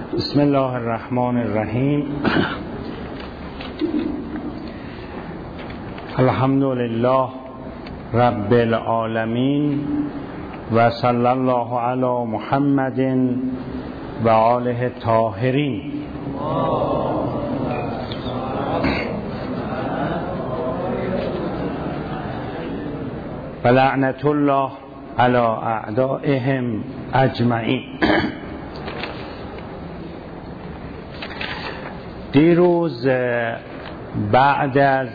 بسم الله الرحمن الرحیم. الحمد لله رب العالمین و صلی الله علی محمد و آله الطاهرین. و لعنت الله علی اعدائهم اجمعین. دیروز بعد از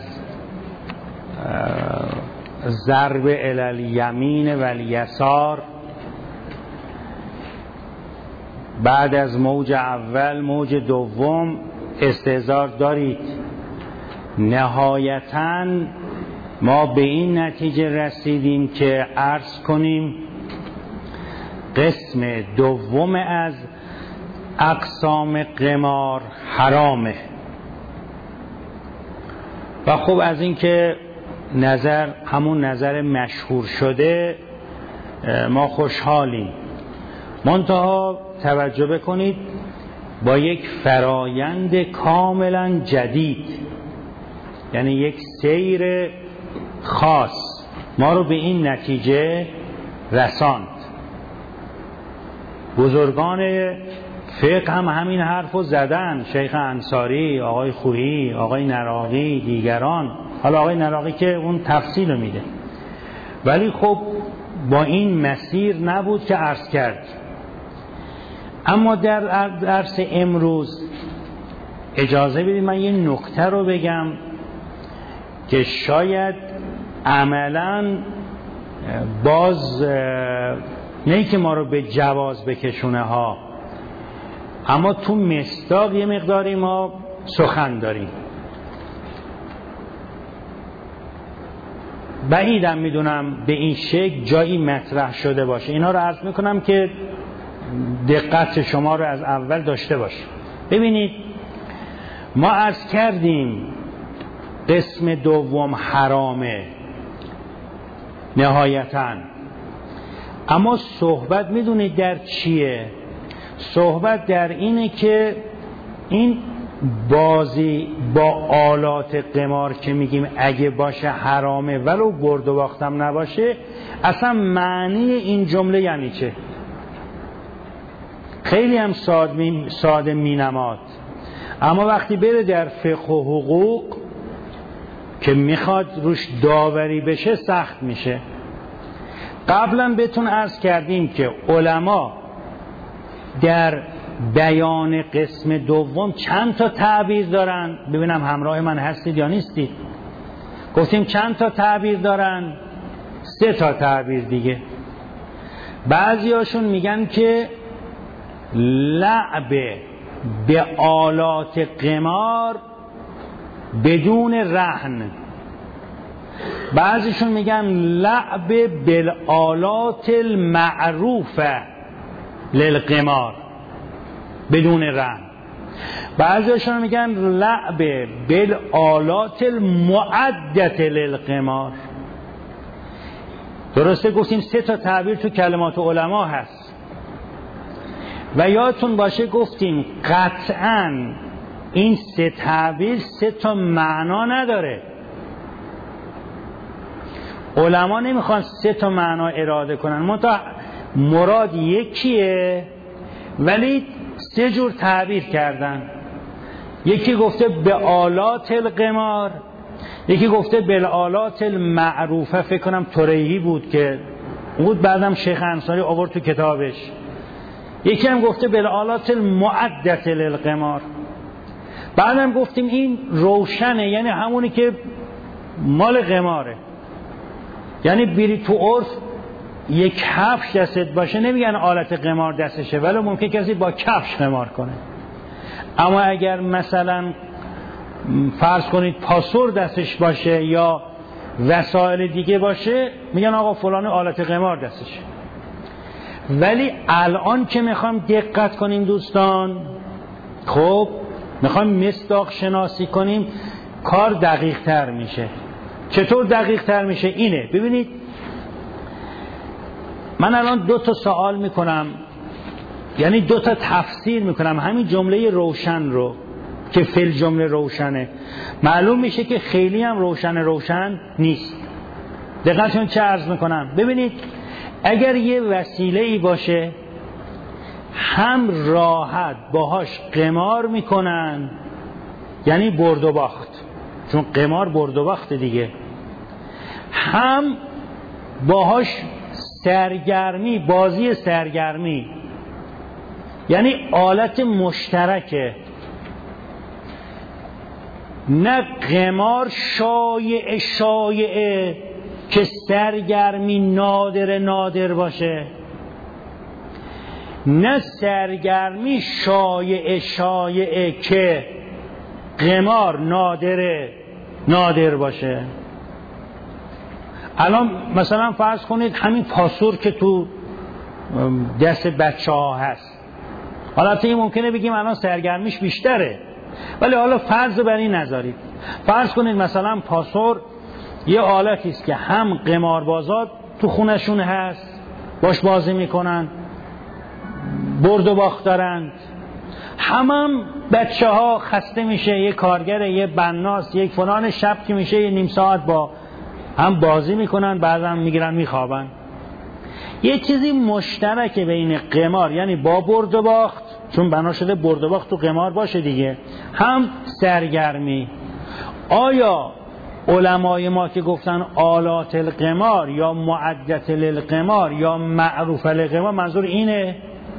ضرب الی الیمین و الیسار، بعد از موج اول موج دوم استحضار دارید. نهایتاً ما به این نتیجه رسیدیم که عرض کنیم قسم دوم از اقسام قمار حرامه. و خب از این که همون نظر مشهور شده ما خوشحالیم. منتها توجه بکنید، با یک فرایند کاملا جدید، یعنی یک سیر خاص ما رو به این نتیجه رساند. بزرگان فقه هم همین حرف رو زدن، شیخ انصاری، آقای خویی، آقای نراقی، دیگران. حالا آقای نراقی که اون تفصیل رو میده، ولی خب با این مسیر نبود که عرض کرد. اما در درس امروز اجازه بدید من یه نکته رو بگم که شاید عملاً باز نه که ما رو به جواز بکشونه ها، اما تو مصداق یه مقداری ما سخن داریم. بعیدم میدونم به این شکل جایی مطرح شده باشه. اینا رو عرض میکنم که دقت شما رو از اول داشته باشه. ببینید، ما عرض کردیم قسم دوم حرامه نهایتاً، اما صحبت میدونید در چیه؟ صحبت در اینه که این بازی با آلات قمار که میگیم اگه باشه حرامه ولو برد و باختم نباشه، اصلا معنی این جمله یعنی چه؟ خیلی هم ساده مینماد، اما وقتی بره در فقه و حقوق که میخواد روش داوری بشه سخت میشه. قبلا بهتون عرض کردیم که علما در بیان قسم دوم چند تا تعبیر دارن. ببینم همراه من هستید یا نیستید. گفتیم چند تا تعبیر دارن؟ 3 تا تعبیر دیگه. بعضی هاشون میگن که لعب به آلات قمار بدون رهن، بعضیشون میگن لعب بالآلات المعروفه للقمار بدون رهن، بعضیشون میگن لعب بالآلات المعدة للقمار. درسته گفتیم 3 تا تعبیر تو کلمات علما هست. و یادتون باشه گفتیم قطعاً این 3 تعبیر 3 تا معنا نداره. علما نمیخوان 3 تا معنا اراده کنن، مراد یکیه ولی 3 جور تعبیر کردن. یکی گفته به آلات القمار، یکی گفته به آلات المعروفه، فکر کنم طریحی بود که بود، بعدم شیخ انصاری آورد تو کتابش. یکی هم گفته به آلات المعدة للقمار. بعدم گفتیم این روشنه، یعنی همونی که مال قماره. یعنی بری تو عرف یک کفش دستت باشه نمیگن آلت قمار دستشه، ولی ممکن کسی با کفش قمار کنه. اما اگر مثلا فرض کنید پاسور دستش باشه یا وسایل دیگه باشه میگن آقا فلان آلت قمار دستشه. ولی الان که میخوام دقت کنیم دوستان، خب میخوام مصداق شناسی کنیم، کار دقیق تر میشه. چطور دقیق تر میشه؟ اینه، ببینید من الان 2 تا سوال میکنم یعنی دو تا تفسیر میکنم همین جمله روشن رو که فل جمله روشنه، معلوم میشه که خیلی هم روشن نیست. دقیقاً چه عرض میکنم؟ ببینید اگر یه وسیله ای باشه هم راحت باهاش قمار میکنن، یعنی برد و باخت، چون قمار برد و باخت دیگه، هم باهاش سرگرمی، بازی سرگرمی، یعنی آلت مشترکه، نه قمار شایعه که سرگرمی نادر باشه، نه سرگرمی شایعه که قمار نادر باشه. الان مثلا فرض کنید همین پاسور که تو دست بچه ها هست، حالا این ممکنه بگیم الان سرگرمیش بیشتره، ولی حالا فرض بر این نذارید، فرض کنید مثلا پاسور یه آلتی است که هم قماربازا تو خونشون هست باش بازی میکنن، برد و باخت دارن، هم بچه ها خسته میشه، یه کارگره، یه بناس، یک فلان، شب که میشه یه نیم ساعت با هم بازی میکنن، بعدم میگیرن میخوابن. یه چیزی مشترکه بین قمار، یعنی با برد و باخت، چون بنا شده برد و باخت تو قمار باشه دیگه، هم سرگرمی. آیا علمای ما که گفتن آلات القمار یا معدت للقمار یا معروف للقمار، منظور اینه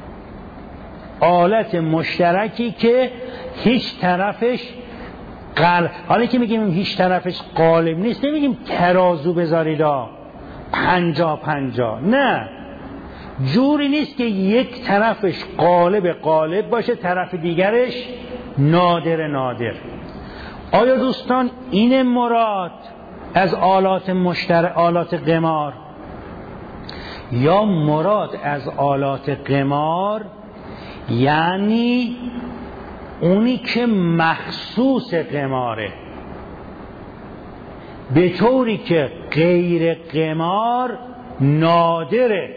آلت مشترکی که هیچ طرفش حالا که میگیم هیچ طرفش غالب نیست، نمیگیم ترازو بذاریدا 50-50، نه، جوری نیست که یک طرفش غالب باشه طرف دیگرش نادر. آیا دوستان این مراد از آلات قمار، یا مراد از آلات قمار یعنی اونی که مخصوص قماره، به طوری که غیر قمار نادره.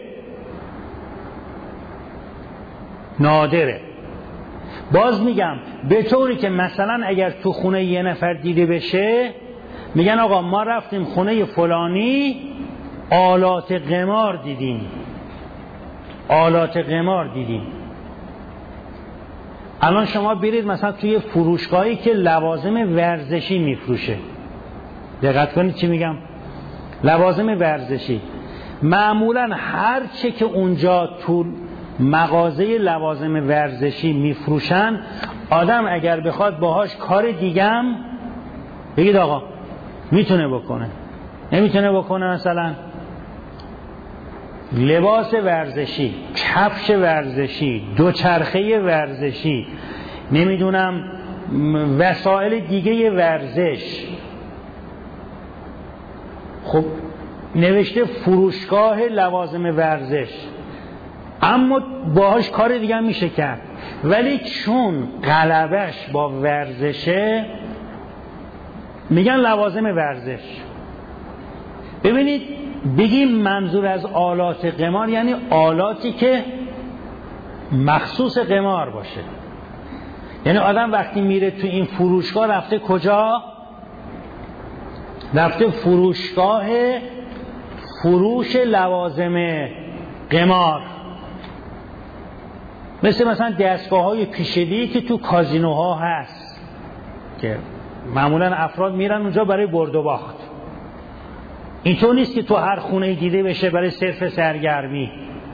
باز میگم به طوری که مثلا اگر تو خونه یه نفر دیده بشه، میگن آقا ما رفتیم خونه فلانی آلات قمار دیدیم. الان شما برید مثلا توی فروشگاهی که لوازم ورزشی میفروشه، دقت کنید چی میگم، لوازم ورزشی، معمولا هر چه که اونجا تو مغازه لوازم ورزشی میفروشن، آدم اگر بخواد باهاش کار دیگم، بگید آقا میتونه بکنه، نمیتونه بکنه، مثلا لباس ورزشی، کفش ورزشی، دوچرخه ورزشی، نمیدونم وسایل دیگه ورزش، خب نوشته فروشگاه لوازم ورزش، اما باهاش کار دیگه میشه کرد، ولی چون غلبش با ورزشه میگن لوازم ورزش. ببینید بگیم منظور از آلات قمار یعنی آلاتی که مخصوص قمار باشه، یعنی آدم وقتی میره تو این فروشگاه رفته کجا؟ رفته فروشگاه فروش لوازم قمار، مثلا دستگاه‌های پیشه‌ای که تو کازینوها هست که معمولا افراد میرن اونجا برای برد و باخت. اینطور نیست که تو هر خونه دیده بشه برای صرف سرگرمی.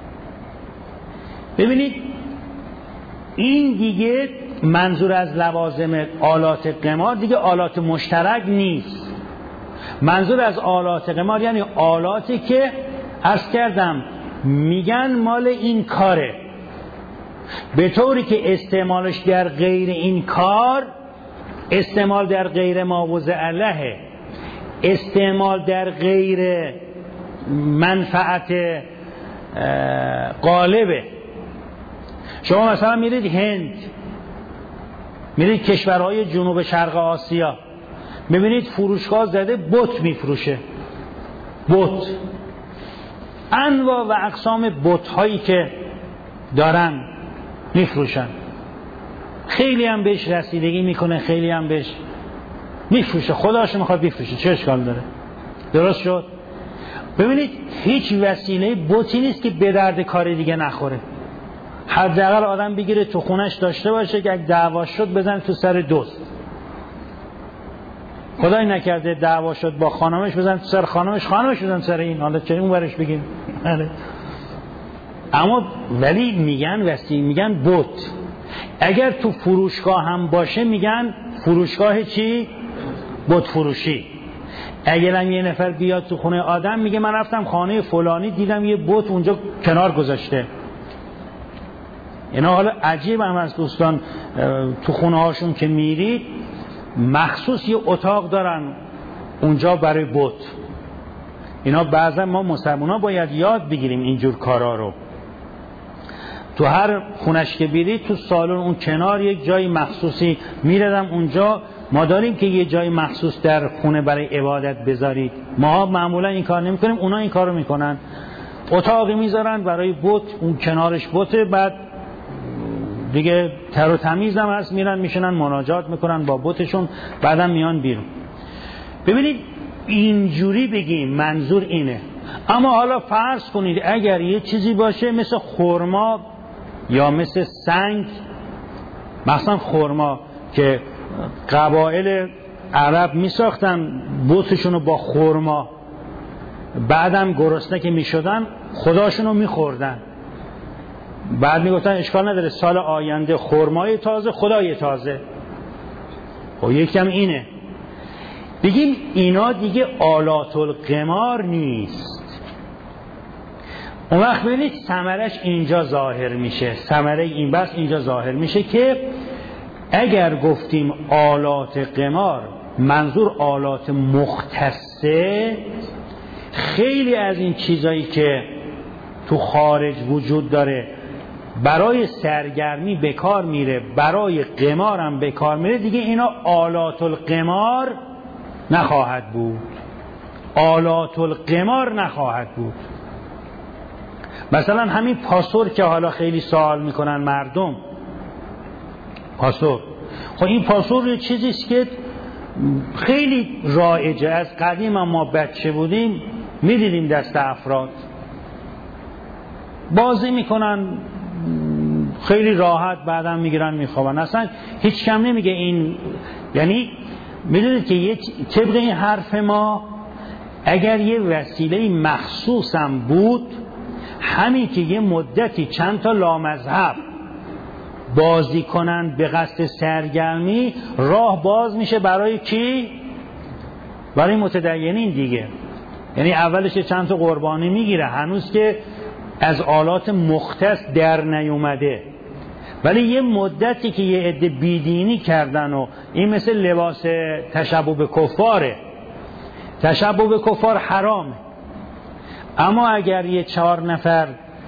ببینید این دیگه منظور از لوازم آلات قمار دیگه آلات مشترک نیست. منظور از آلات قمار یعنی آلاتی که عرض کردم میگن مال این کاره، به طوری که استعمالش در غیر این کار، استعمال در غیر ما وضع له، استعمال در غیر منفعت غالبه. شما مثلا میرید هند، میرید کشورهای جنوب شرق آسیا، میبینید فروشگاه زده بت میفروشه، بت، انواع و اقسام بت هایی که دارن میفروشن. خیلی هم بهش رسیدگی میکنه، خیلی هم بهش میفروشه، خداش میخواد بفروشه، چه اشکال داره؟ درست شد؟ ببینید هیچ وسیله بتی نیست که به درد کار دیگه نخوره. حداقل آدم بگیره تو خونش داشته باشه که اگه دعوا شد بزنه تو سر دوست. خدای نکرده دعوا شد با خانمش بزنه تو سر خانمش بزنه سر این. حالا چه اون ورش بگیم. اما ولی میگن بت. اگر تو فروشگاه هم باشه میگن فروشگاه چی؟ بت فروشی. اگر هم یه نفر بیاد تو خونه آدم میگه من رفتم خانه فلانی دیدم یه بت اونجا کنار گذاشته. اینا حالا عجیب هم از دوستان تو خونه هاشون که میرید مخصوص یه اتاق دارن اونجا برای بت. اینا بعضا ما مسلمان‌ها باید یاد بگیریم اینجور کارا رو. تو هر خونش که برید تو سالن اون کنار یک جای مخصوصی میردم اونجا. ما داریم که یه جای مخصوص در خونه برای عبادت بذارید. ما معمولا این کار نمی‌کنیم، اونا این کارو میکنن. اتاقی میذارن برای بت، اون کنارش بته، بعد دیگه تر و تمیز هم هست، میرن میشنن مناجات میکنن با بتشون، بعدم میان بیرون. ببینید اینجوری بگیم منظور اینه. اما حالا فرض کنید اگر یه چیزی باشه مثل خرما یا مثل سنگ، مثلا خرما که قبایل عرب میساختن بتشونو با خرما، بعدم گرسنه که میشدن خداشونو میخوردن، بعد میگفتن اشکال نداره سال آینده خرمای تازه خدای تازه. خب یکم اینه بگیم اینا دیگه آلات القمار نیست. اون وقت ببینید ثمرش اینجا ظاهر میشه، ثمره این بس اینجا ظاهر میشه که اگر گفتیم آلات قمار منظور آلات مختصه، خیلی از این چیزایی که تو خارج وجود داره برای سرگرمی به کار میره، برای قمار هم به کار میره، دیگه اینا آلات القمار نخواهد بود. آلات القمار نخواهد بود. مثلا همین پاسور که حالا خیلی سوال میکنن مردم، پاسور، خب این پاسور یه چیزیست که خیلی رایجه. از قدیم هم ما بچه بودیم میدیدیم دست افراد بازی میکنن خیلی راحت، بعدم میگیرن میخوابن، اصلا هیچ کم نمیگه این. یعنی میدونید که طبق این حرف ما اگر یه وسیله مخصوصم بود، همین که یه مدتی چند تا لامذهب بازی کنن به قصد سرگرمی، راه باز میشه برای کی؟ برای متدینین دیگه. یعنی اولش چند تا قربانی میگیره هنوز که از آلات مختص در نیومده، ولی یه مدتی که یه عده بیدینی کردن و این مثل لباس تشبه به کفاره. تشبه به کفار حرامه، اما اگر یه 4 نفر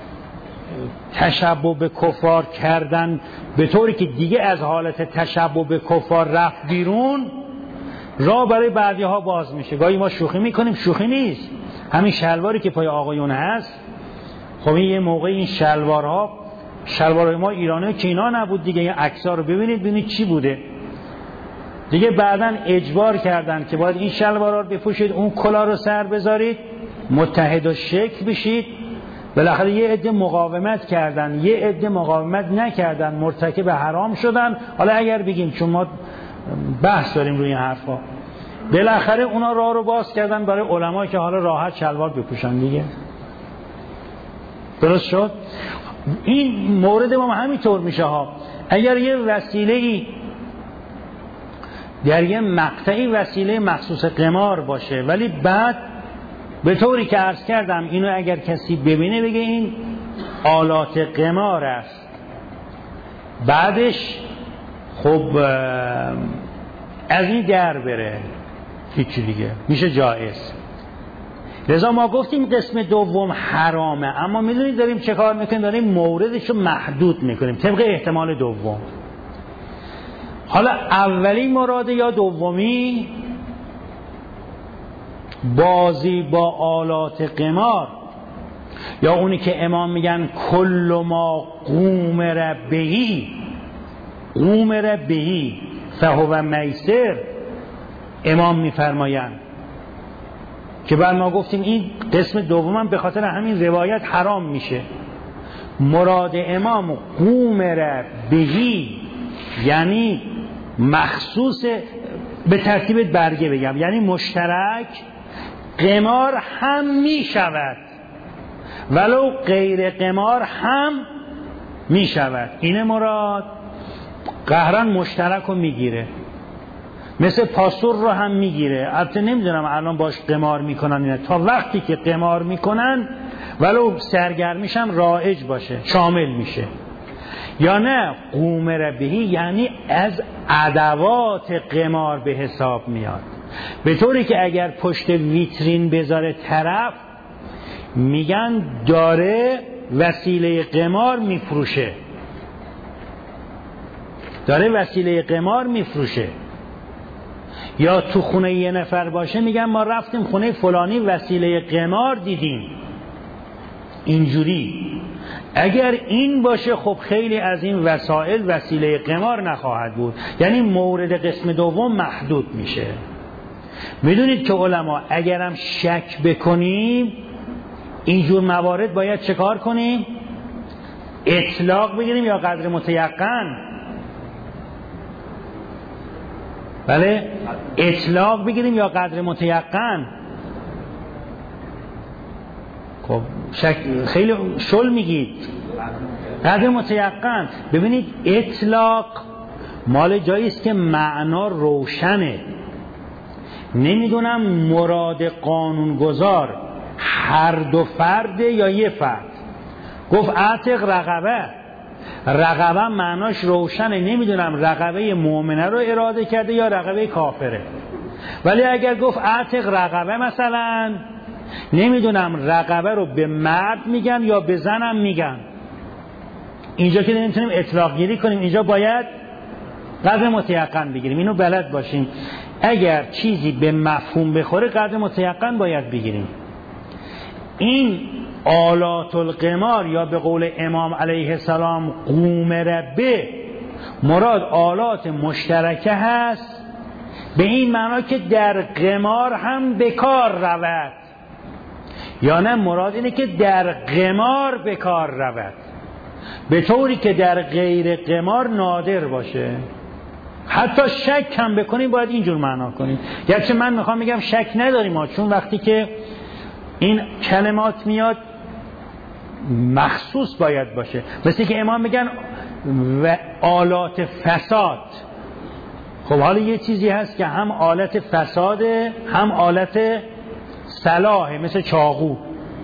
تشبه به کفار کردن به طوری که دیگه از حالت تشبه به کفار رفت بیرون، راه برای بعضی ها باز میشه. گاهی ما شوخی میکنیم، شوخی نیست، همین شلواری که پای آقایون هست، خب یه موقع این شلوارهای ما ایرانی که اینا نبود دیگه، این عکس‌ها رو ببینید چی بوده دیگه. بعداً اجبار کردن که باید این شلوارها رو بپوشید، اون کلاه رو سر بذارید، متحد و شکل بشید. بالاخره یه عده مقاومت کردن، یه عده مقاومت نکردن، مرتکب حرام شدن. حالا اگر بگیم چون ما بحث داریم روی این حرفا، بالاخره اونا راه رو باز کردن برای علما که حالا راحت شلوار بپوشن دیگه. درست شد؟ این مورد ما همینطور میشه ها. اگر یه وسیله‌ای در یه مقطعی وسیله مخصوص قمار باشه، ولی بعد به طوری که عرض کردم اینو اگر کسی ببینه بگه این آلات قمار است، بعدش خب از این در بره هیچی دیگه میشه جایز. لذا ما گفتیم قسم دوم حرامه، اما میدونید داریم چه کار میکنیم؟ داریم موردش رو محدود میکنیم طبق احتمال دوم. حالا اولی مراده یا دومی؟ بازی با آلات قمار یا اونی که امام میگن کل ما قومر بهی فهو میسر، امام میفرمایند که بعد ما گفتیم این قسم دومم به خاطر همین روایت حرام میشه. مراد امام قومر بهی یعنی مخصوص، به ترتیب برگه بگم، یعنی مشترک قمار هم می شود ولو غیر قمار هم می شود. اینه مراد. قهرن مشترک رو می گیره، مثل پاسور رو هم می گیره. البته نمیدونم الان باش قمار می کنن اینه، تا وقتی که قمار می کنن ولو سرگرمیش هم رایج باشه شامل میشه. یا نه قومر بهی یعنی از ادوات قمار به حساب میاد، به طوری که اگر پشت ویترین بذاره طرف میگن داره وسیله قمار میفروشه، داره وسیله قمار میفروشه. یا تو خونه یه نفر باشه میگن ما رفتیم خونه فلانی وسیله قمار دیدیم. اینجوری اگر این باشه خب خیلی از این وسایل وسیله قمار نخواهد بود، یعنی مورد قسم دوم محدود میشه. میدونید که علما اگرم شک بکنیم اینجور موارد باید چه کار کنیم؟ اطلاق بگیریم یا قدر متیقن؟ بله، اطلاق بگیریم یا قدر متیقن؟ خب خیلی شل میگید. قدر متیقن. ببینید اطلاق مال جایی است که معنا روشنه. نمیدونم مراد قانونگذار هر دو فرد یا یه فرد. گفت اعتق رقبه معناش روشنه، نمیدونم رقبه مؤمنه رو اراده کرده یا رقبه کافره. ولی اگر گفت اعتق رقبه مثلا، نمیدونم رقبه رو به مرد میگن یا به زنم میگن. اینجا که نمیتونیم اطلاق گیری کنیم، اینجا باید قدر متیقن بگیریم. اینو بلد باشیم اگر چیزی به مفهوم بخوره قدر متیقن باید بگیریم. این آلات القمار یا به قول امام علیه السلام قومر به، مراد آلات مشترکه هست، به این معنا که در قمار هم بکار رود، یا نه مراد اینه که در قمار بکار رود به طوری که در غیر قمار نادر باشه. حتی شک هم بکنیم باید اینجور معنا کنیم. گرچه من میخوام بگم شک نداریم چون وقتی که این کلمات میاد مخصوص باید باشه. مثل که امام میگن و آلات فساد. خب حالا یه چیزی هست که هم آلت فساده هم آلت صلاحه، مثل چاقو،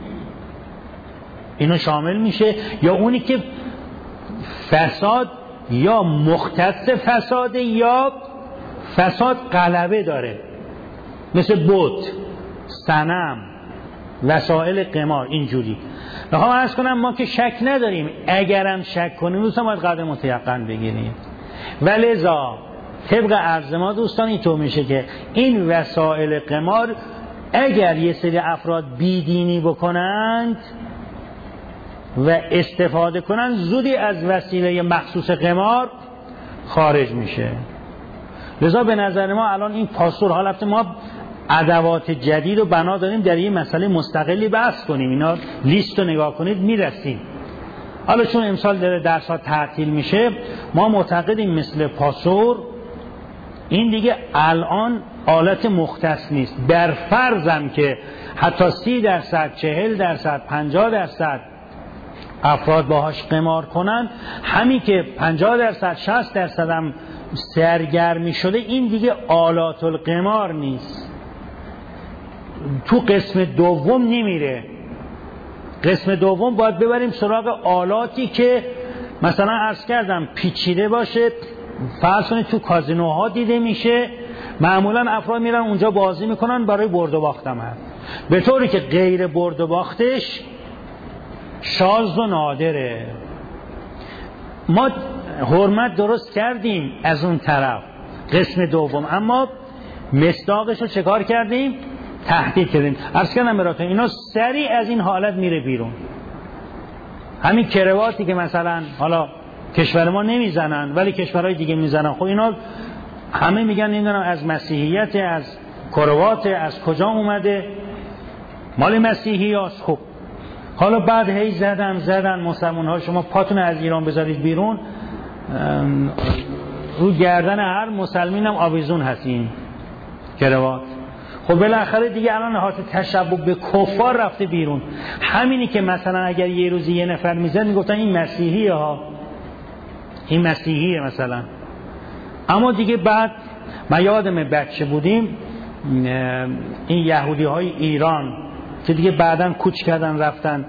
اینو شامل میشه. یا اونی که فساد یا مختص فساده یا فساد غلبه داره، مثل بت، صنم، وسایل قمار. اینجوری میخوام عرض کنم ما که شک نداریم، اگرم شک کنیم دوستان باید قدر متیقن بگیریم. ولذا طبق عرض ما دوستان اینطور میشه که این وسایل قمار اگر یه سری افراد بیدینی بکنند و استفاده کنند زودی از وسیله مخصوص قمار خارج میشه. لذا به نظر ما الان این پاسور، حالت ما ادوات جدید و بنا داریم در این مسئله مستقلی بحث کنیم. اینا لیست رو نگاه کنید میرسیم. حالا چون امسال داره درس‌ها تعطیل میشه ما معتقدیم مثل پاسور این دیگه الان آلت مختص نیست. در فرضم که حتی 30%، 40%، 50% افراد باهاش قمار کنن، همین که 50%، 60% هم سرگرمی شده، این دیگه آلات القمار نیست. تو قسم دوم نمیره. قسم دوم باید ببریم سراغ آلاتی که مثلا عرض کردم پیچیده باشه. فرض کنید تو کازینوها دیده میشه، معمولا افراد میرن اونجا بازی میکنن برای برد و باختم هست، به طوری که غیر برد و باختش شاذ و نادره. ما حرمت درست کردیم از اون طرف قسم دوم، اما مصداقش رو چکار کردیم؟ تهدید کردیم. عرض کردم براتون اینا سریع از این حالت میره بیرون. همین کرواتی که مثلا حالا کشور ما نمیزنن ولی کشورهای دیگه میزنن، خب اینا همه میگن نمیدونم از مسیحیت، از کروات، از کجا اومده، مال مسیحی هست. خب حالا بعد هی زدن مسلمان ها شما پاتون از ایران بذارید بیرون، رو گردن هر مسلمین هم آویزون هستین کروات. خب بالاخره دیگه الان حالت تشبه به کفار رفته بیرون. همینی که مثلا اگر یه روزی یه نفر میزد میگفتن این مسیحیه ها، این مسیحیه مثلا. اما دیگه بعد من یادم بچه بودیم این یهودی های ایران که دیگه بعداً کوچ کردن رفتن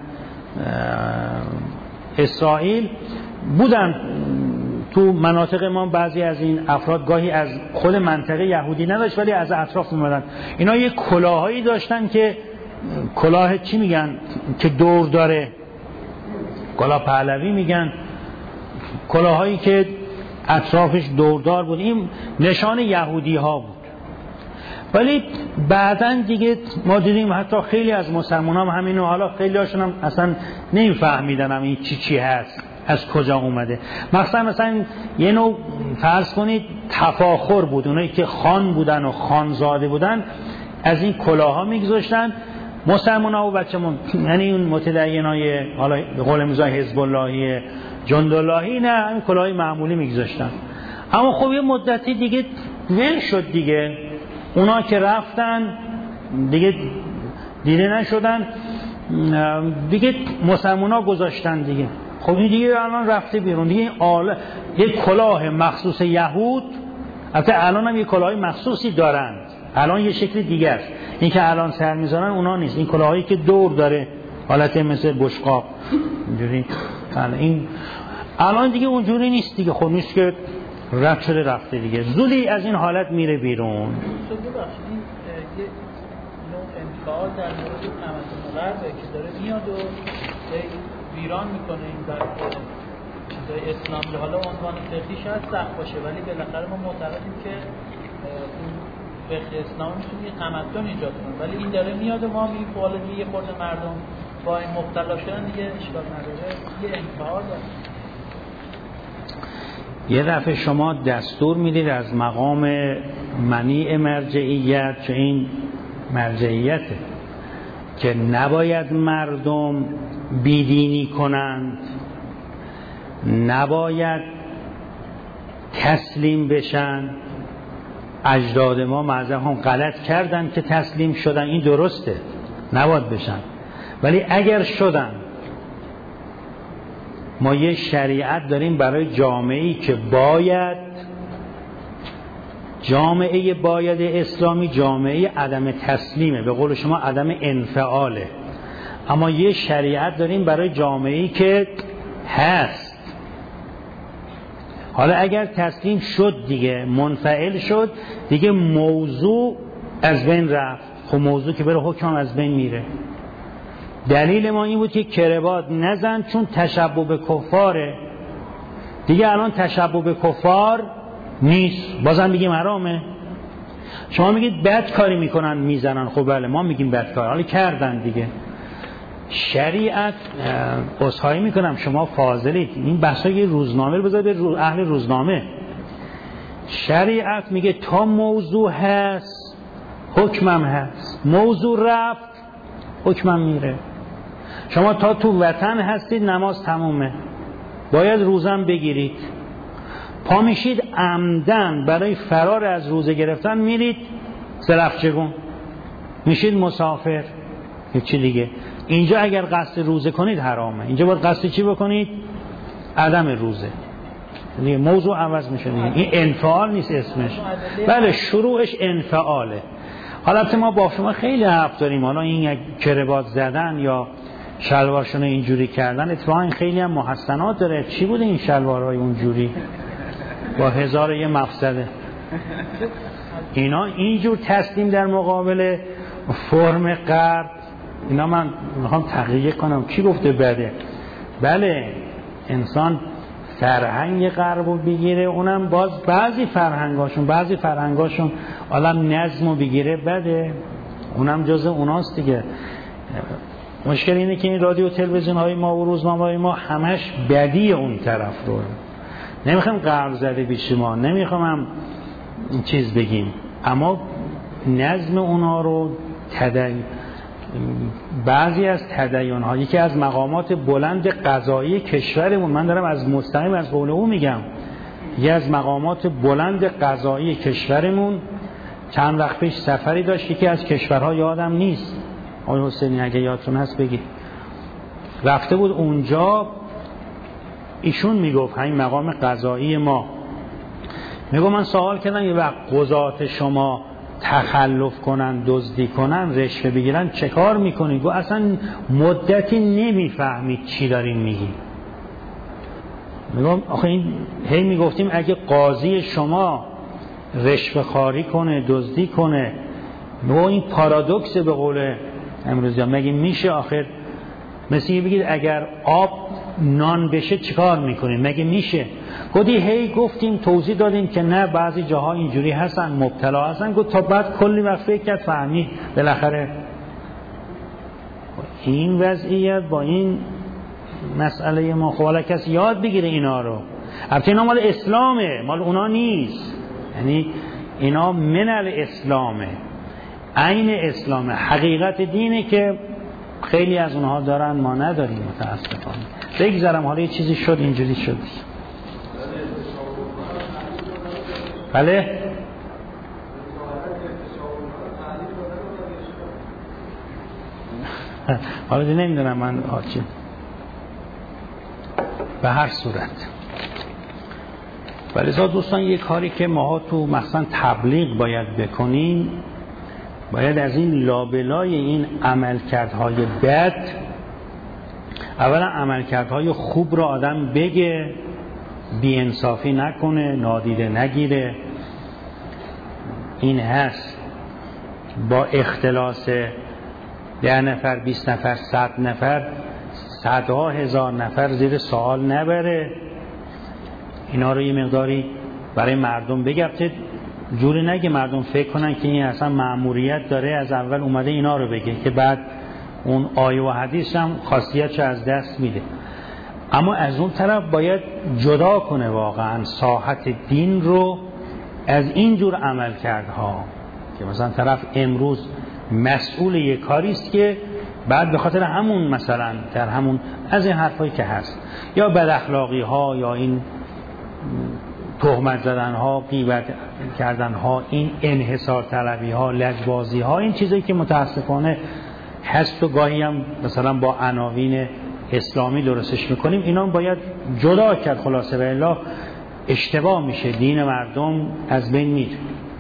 اسرائیل بودن، تو مناطق ما بعضی از این افراد گاهی از خود منطقه یهودی نداشت ولی از اطراف میمدن. اینا یه کلاهایی داشتن که کلاه چی میگن که دور داره، کلاه پهلوی میگن، کلاهایی که اطرافش دوردار بود، این نشان یهودی ها بود. ولی بعدن دیگه ما دیدیم حتی خیلی از مسلمان هم همینو، حالا خیلی هاشون هم اصلا نمیفهمیدن هم این چی هست، از کجا اومده. مثلا یه نوع فرض کنید تفاخر بود، اونایی که خان بودن و خانزاده بودن از این کلاها میگذاشتن. مسلمان ها و بچه‌مون یعنی اون متدینای حالا به قول امروزی حزب اللهی جنداللهی نه، همین کلاهای معمولی میگذاشتن. اما خب یه مدتی دیگه ول شد دیگه، اونا که رفتن دیگه دیده نشدن دیگه، مسلمان ها گذاشتن دیگه. خب این دیگه الان رفته بیرون دیگه. یک کلاه مخصوص یهود، البته الان هم یک کلاه مخصوصی دارند، الان یه شکل دیگه است. این که الان سر میذارن اونا نیست، این کلاهایی که دور داره حالت مثل بشقاب اینجوری، این الان دیگه اونجوری نیست دیگه. خب نیست که رد شده رفته دیگه، زودی از این حالت میره بیرون. انفعال در مورد تمدن غربه که داره میاد و ویران میکنه این چیزای اسلامی. حالا عنوان فقهی شاید سخت باشه ولی بالاخره ما معتقدیم که این فقه اسلامی میتونه یه تمدن ایجاد کنه، ولی این داره میاد و ما میگیم حالا یه خورده مردم با این مبتلا شدن دیگه اشکال نداره، یه انفعال داره. یه دفعه شما دستور میدید از مقام منیع مرجعیت، که این مرجعیته که نباید مردم بیدینی کنند، نباید تسلیم بشن. اجداد ما معذرهم غلط کردن که تسلیم شدن، این درسته نباید بشن، ولی اگر شدن ما یه شریعت داریم برای جامعه‌ای که جامعه باید اسلامی جامعه عدم تسلیمه، به قول شما عدم انفعاله. اما یه شریعت داریم برای جامعه‌ای که هست. حالا اگر تسلیم شد دیگه، منفعل شد دیگه، موضوع از بین رفت. خب موضوع که بره حکم از بین میره. دلیل ما این بود که کروات نزن چون تشبه به کفاره دیگه. الان تشبه به کفار نیست، بازم بگیم حرامه. شما میگید بد کاری میکنن میزنن، خب بله ما میگیم بد کار، حالا کردن دیگه. شریعت عذرخواهی میکنم شما فاضلید، این بحثای روزنامه رو بذارید به اهل روزنامه. شریعت میگه تا موضوع هست حکمم هست، موضوع رفت حکمم میره. شما تا تو وطن هستید نماز تمومه، باید روزم بگیرید. پا میشید عمدن برای فرار از روزه گرفتن میرید سرخچگون، میشید مسافر، هیچی دیگه. اینجا اگر قصد روزه کنید حرامه، اینجا باید قصد چی بکنید؟ عدم روزه دیگه. موضوع عوض میشه دیگه. این انفعال نیست اسمش، بله شروعش انفعاله. حالا ما با شما خیلی حرف داریم، حالا این کروات زدن یا شلوارشون اینجوری کردن، اتفاقا این خیلی هم محسنات داره. چی بوده این شلوارهای اونجوری با 1001 مفسده؟ اینا اینجور تسلیم در مقابل فرم غرب، اینا من میخوام تحقیق کنم کی گفته بده؟ بله انسان فرهنگ غرب رو بگیره، اونم باز بعضی فرهنگاشون عالم نظم رو بگیره بده. اونم جز اوناست دیگه. مشکل اینه که این رادیو تلویزیون های ما و روزنامه های ما همش بدی اون طرف رو. نمیخوام قرض زده بیشی ما، نمیخوام هم این چیز بگیم، اما نظم اونا رو بعضی از تدین ها، یکی از مقامات بلند قضایی کشورمون، من دارم از مستقیم از قول او میگم، یکی از مقامات بلند قضایی کشورمون چند وقت پیش سفری داشت، یکی از کشورها یادم نیست، آقای حسینی اگه یادتون هست بگید، رفته بود اونجا، ایشون میگفت همین مقام قضایی ما میگو من سوال کردم یه وقت قضات شما تخلف کنن، دزدی کنن، رشوه بگیرن چه کار میکنید؟ گو اصلا مدتی نمیفهمید چی دارین میگید. میگم آخه این هی میگفتیم اگه قاضی شما رشوه خواری کنه، دزدی کنه، میگم این پارادوکس به قول امروزی مگه میشه؟ آخر مثل بگید اگر آب نان بشه چیکار میکنیم؟ مگه میشه؟ گفتی هی گفتیم توضیح دادیم که نه بعضی جاها اینجوری هستن، مبتلا هستن. گفت تا بعد کلی وقت فکر کرد فهمید بالاخره این وضعیت با این مسئله ما خب حالا کسی یاد بگیره اینا رو. البته اینا مال اسلامه، مال اونا نیست، یعنی اینا من الاسلامه، عین اسلامه، حقیقت دینه که خیلی از اونها دارن ما نداریم متاسفانه. بگذارم حالا یه چیزی شد اینجوری شد. بله حالا دی نمیدونم من آچه به هر صورت. ولی دوستان یک کاری که ماها تو مثلا تبلیغ باید بکنیم، باید از این لابلای این عملکردهای بد اولا عملکردهای خوب را آدم بگه، بی‌انصافی نکنه، نادیده نگیره. این هست با اختلاس 10 نفر 20 نفر 100 نفر 100,000 نفر زیر سوال نبره. اینا رو یه مقداری برای مردم بگفته، جوری نگه مردم فکر کنن که این اصلا مأموریت داره از اول اومده اینا رو بگه که بعد اون آیه و حدیث هم خاصیتش از دست میده. اما از اون طرف باید جدا کنه واقعا ساحت دین رو از این جور عملکردها که مثلا طرف امروز مسئول یک کاری است که بعد به خاطر همون مثلا در همون از این حرفایی که هست یا بد اخلاقی ها یا این تهمت زدن ها، غیبت کردن ها، این انحصار طلبی ها، لجبازی ها، این چیزایی که متاسفانه هست و گاهی هم مثلا با عناوین اسلامی درستش میکنیم، اینا باید جدا کرد. خلاصه به الله اشتباه میشه، دین مردم از بین میره.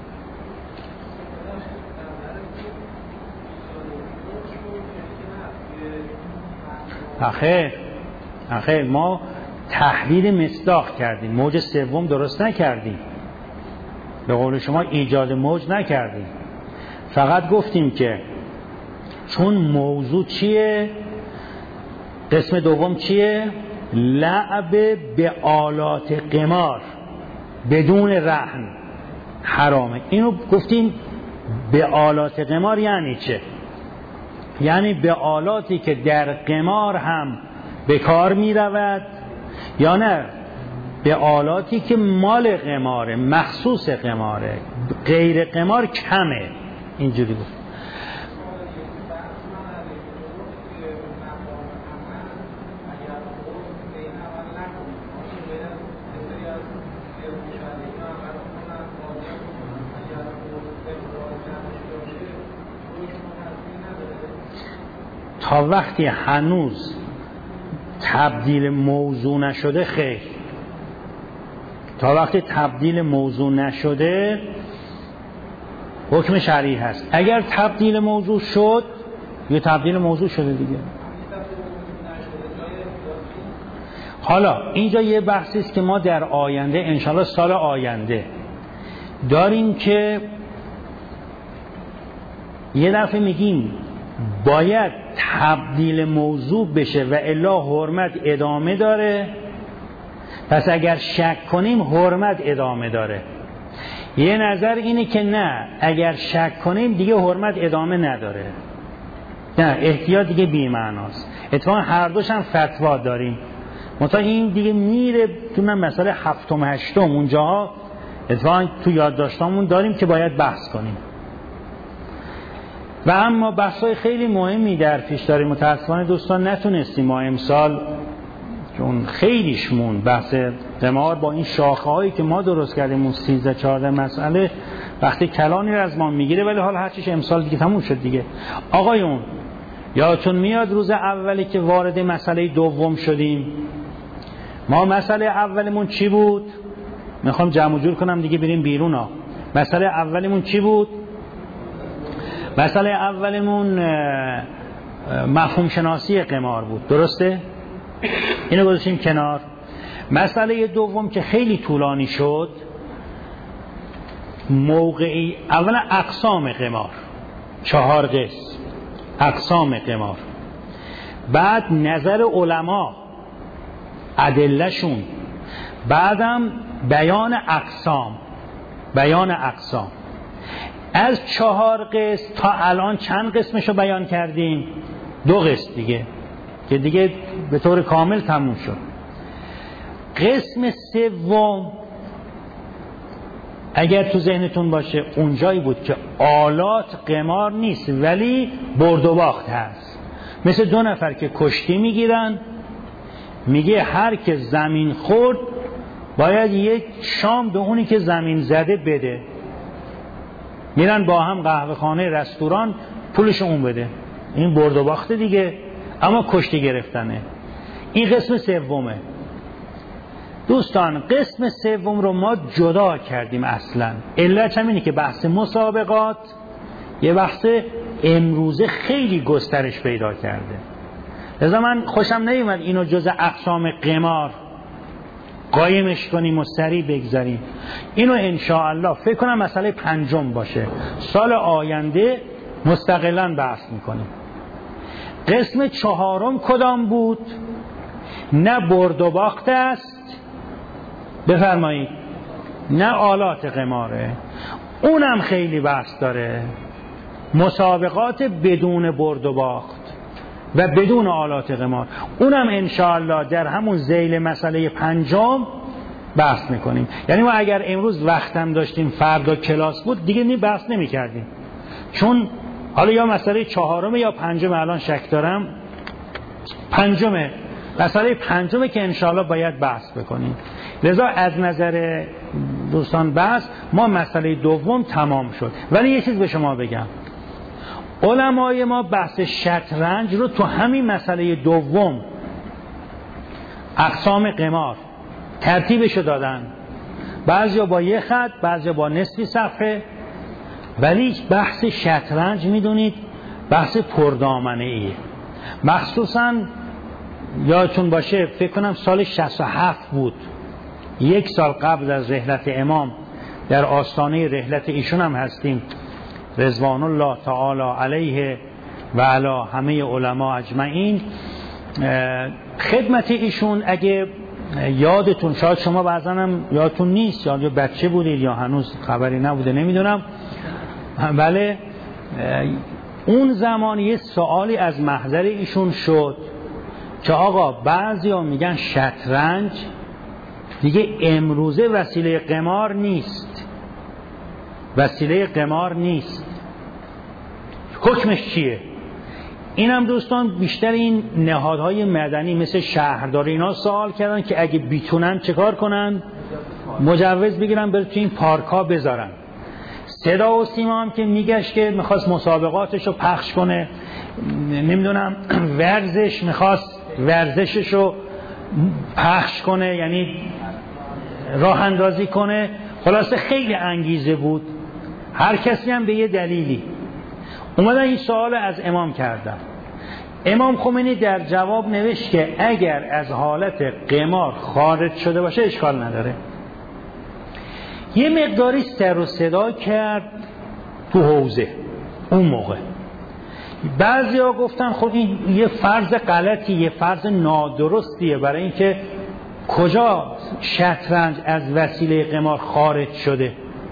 آخه ما تحدید مصداق کردیم، موج سوم درست نکردیم، به قول شما ایجاد موج نکردیم، فقط گفتیم که چون موضوع چیه، قسم دوم چیه، لعب به آلات قمار بدون رهن حرامه. اینو گفتیم به آلات قمار یعنی چه؟ یعنی به آلاتی که در قمار هم به کار می رود یا نه به آلاتی که مال قماره، مخصوص قماره، غیر قمار کمه. اینجوری بود. تا وقتی هنوز تبدیل موضوع نشده خیر، تا وقتی تبدیل موضوع نشده حکم شرعی هست. اگر تبدیل موضوع شد، یه تبدیل موضوع شده دیگه. حالا اینجا یه بحثی است که ما در آینده انشالله سال آینده داریم که یه دفعه میگیم باید تبدیل موضوع بشه و الا حرمت ادامه داره. پس اگر شک کنیم حرمت ادامه داره. یه نظر اینه که نه، اگر شک کنیم دیگه حرمت ادامه نداره، نه احتیاط دیگه بی‌معناست. اتفاقا هر دوش هم فتوا داریم، منتها این دیگه میره تو مسئله هفتم هشتم، اونجاها اتفاقا تو یادداشتامون داریم که باید بحث کنیم. و اما بحث‌های خیلی مهمی در پیش داریم. متأسفانه دوستان نتونستیم ما امسال، چون خیلیش مون بحث قمار با این شاخه‌هایی که ما درست کردیم، اون 13-14 مسئله وقتی کلانی رو از ما میگیره، ولی حالا هرچیش امسال دیگه تموم شد دیگه. آقایون یادتون میاد روز اولی که وارد مسئله دوم شدیم، ما مسئله اولمون چی بود؟ میخوام جمع و جور کنم دیگه بریم بیرون ها. مسئله اولمون چی بود؟ مسئله اولمون مفهوم شناسی قمار بود، درسته؟ اینو گذاشتیم کنار. مسئله دوم که خیلی طولانی شد، موقعی اولا اقسام قمار، 4 قسم اقسام قمار، بعد نظر علما ادلهشون، بعدم بیان اقسام. از 4 قسم تا الان چند قسمشو بیان کردیم؟ 2 قسم دیگه که دیگه به طور کامل تموم شد. قسم سوم اگر تو ذهنتون باشه اونجایی بود که آلات قمار نیست ولی برد و باخت هست، مثل 2 نفر که کشتی میگیرن، میگه هر که زمین خورد باید یک شام به اونی که زمین زده بده، میرن با هم قهوه خانه رستوران پولش اون بده. این برد و باخته دیگه، اما کشتی گرفتنه. این قسم سومه. دوستان قسم سوم رو ما جدا کردیم اصلا. علت هم اینه که بحث مسابقات یه بحث امروزه خیلی گسترش پیدا کرده، لذا من خوشم نیومد اینو جز اقسام قمار قایمش کنیم و سریع بگذاریم. اینو انشاءالله فکر کنم مسئله 5 باشه، سال آینده مستقلاً بحث میکنیم. قسم 4 کدام بود؟ نه برد و باخت است، بفرمایید، نه آلات قماره، اونم خیلی بحث داره. مسابقات بدون برد و باخت و بدون آلات قمار، اونم انشاءالله در همون ذیل مسئله 5 بحث میکنیم. یعنی ما اگر امروز وقتم داشتیم فردا کلاس بود دیگه بحث نمی کردیم، چون حالا یا مسئله 4 یا 5 الان شک دارم 5 مسئله 5 که انشاءالله باید بحث بکنیم. لذا از نظر دوستان بحث ما مسئله دوم تمام شد. ولی یه چیز به شما بگم، علمای ما بحث شطرنج رو تو همین مسئله دوم اقسام قمار ترتیبشو دادن، بعضیا با 1 خط، بعضیا با نصف صفحه. ولی بحث شطرنج میدونید بحث پردامنه ایه. مخصوصا یادتون باشه فکر کنم سال 67 بود، 1 سال قبل از رحلت امام، در آستانه رحلت ایشون هم هستیم رضوان الله تعالی علیه و علی همه علما اجمعین. خدمت ایشون اگه یادتون، شاید شما بعضا هم یادتون نیست، یا بچه بودید یا هنوز خبری نبوده نمیدونم، بله اون زمان یه سوالی از محضر ایشون شد که آقا بعضیا میگن شطرنج دیگه امروزه وسیله قمار نیست، وسیله قمار نیست، حکمش چیه؟ اینم دوستان بیشتر این نهادهای مدنی مثل شهردار اینا سوال کردن که اگه بیتونن چکار کنن؟ مجوز بگیرن بره تو این پارکا بذارن. صدا و سیما هم که میگشت که میخواست مسابقاتش رو پخش کنه، نمیدونم ورزش میخواست ورزشش رو پخش کنه، یعنی راه اندازی کنه. خلاصه خیلی انگیزه بود، هر کسی هم به یه دلیلی اومدن این سوال از امام کردن. امام خمینی در جواب نوشت که اگر از حالت قمار خارج شده باشه اشکال نداره. یه مقداری سر و صدا کرد تو حوزه اون موقع. بعضی ها گفتن خب این یه فرض غلطی، یه فرض نادرستیه، برای اینکه کجا شطرنج از وسیله قمار خارج شده؟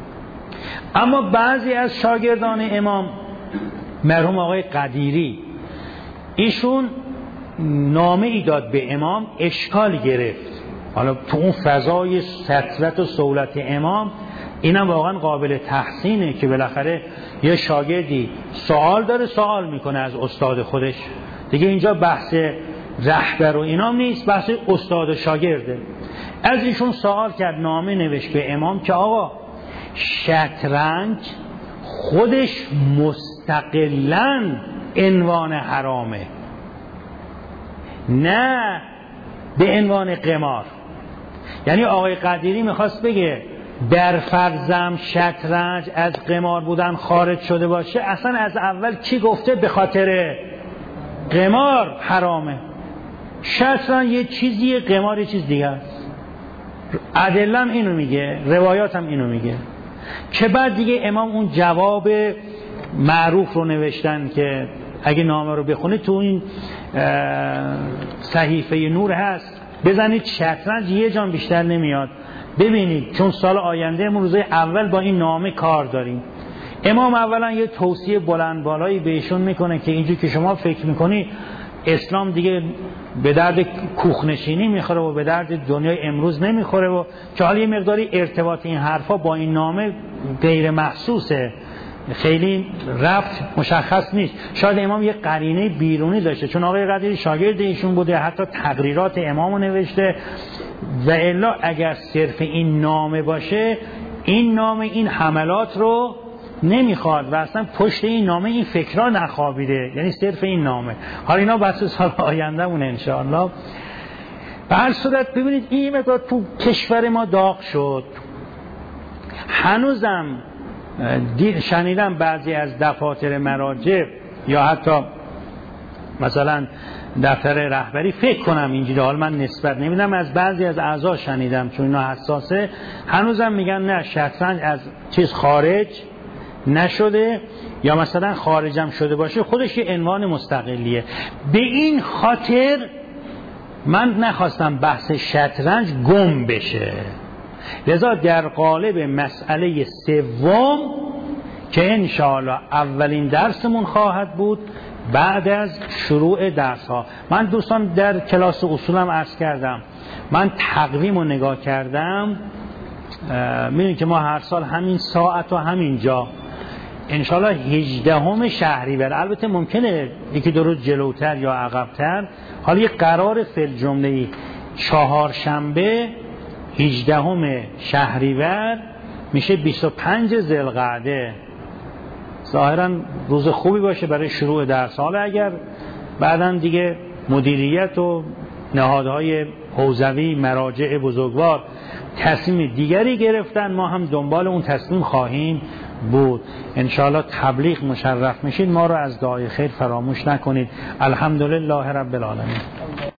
اما بعضی از شاگردان امام مرحوم آقای قدیری، ایشون نامه ای داد به امام، اشکال گرفت. حالا تو اون فضای سطرت و سهولت امام اینم واقعا قابل تحسینه که بالاخره یه شاگردی سوال داره، سوال میکنه از استاد خودش دیگه. اینجا بحث رهبر و اینام نیست، بحث استاد و شاگرده. از ایشون سوال کرد، نامه نوشت به امام که آقا شطرنج خودش مستقلاً عنوان حرامه، نه به عنوان قمار. یعنی آقای قدیری میخواست بگه در فرضم شطرنج از قمار بودن خارج شده باشه، اصلا از اول کی گفته به خاطر قمار حرامه؟ شطرنج یه چیزیه، قمار یه چیز دیگه است. ادله هم اینو میگه، روایات هم اینو میگه. که بعد دیگه امام اون جواب معروف رو نوشتن که اگه نامه رو بخونید تو این صحیفه نور هست، بزنید شطرنج یه جان بیشتر نمیاد، ببینید. چون سال آینده ما روزای اول با این نامه کار داریم. امام اولا یه توصیه بلند بالایی بهشون میکنه که اینجور که شما فکر میکنی اسلام دیگه به درد کوخنشینی میخوره و به درد دنیای امروز نمیخوره و که حالا یه مقداری ارتباط این حرفا با این نامه غیر محسوسه، خیلی ربط مشخص نیست. شاید امام یه قرینه بیرونی داشته، چون آقای قدیری شاگرد ایشون بوده، حتی تقریرات امامو نوشته. و الا اگر صرف این نامه باشه، این نامه این حملات رو نمیخواد و اصلا پشت این نامه این فکرها نخوابیده، یعنی صرف این نامه. حالا اینا بحث سال آینده مونه انشاءالله. به هر صورت ببینید این مقدار تو کشور ما داغ شد. هنوزم شنیدم بعضی از دفاتر مراجع یا حتی مثلا دفتر رهبری، فکر کنم اینجوری، حال من نسبت نمیدم، از بعضی از اعضا شنیدم چون اینا حساسه، هنوزم میگن نه شطرنج از چیز خارج نشده، یا مثلا خارجم شده باشه خودش یه عنوان مستقلیه. به این خاطر من نخواستم بحث شطرنج گم بشه، لذا در قالب مسئله سوم که انشاءالله اولین درسمون خواهد بود بعد از شروع درس ها. من دوستان در کلاس اصولم عرض کردم، من تقویم رو نگاه کردم، میدونید که ما هر سال همین ساعت و همین جا انشاءالله 18 شهریور، البته ممکنه یکی دو روز جلوتر یا عقبتر، حالا یه قرار فل جمله چهارشنبه 18 شهریور میشه 25 ذوالقعده. ظاهرا روز خوبی باشه برای شروع درس. حالا اگر بعداً دیگه مدیریت و نهادهای حوزوی مراجع بزرگوار تصمیم دیگری گرفتن، ما هم دنبال اون تصمیم خواهیم بود. انشاءالله تبلیغ مشرف میشید، ما رو از دعای خیر فراموش نکنید. الحمدلله رب العالمین.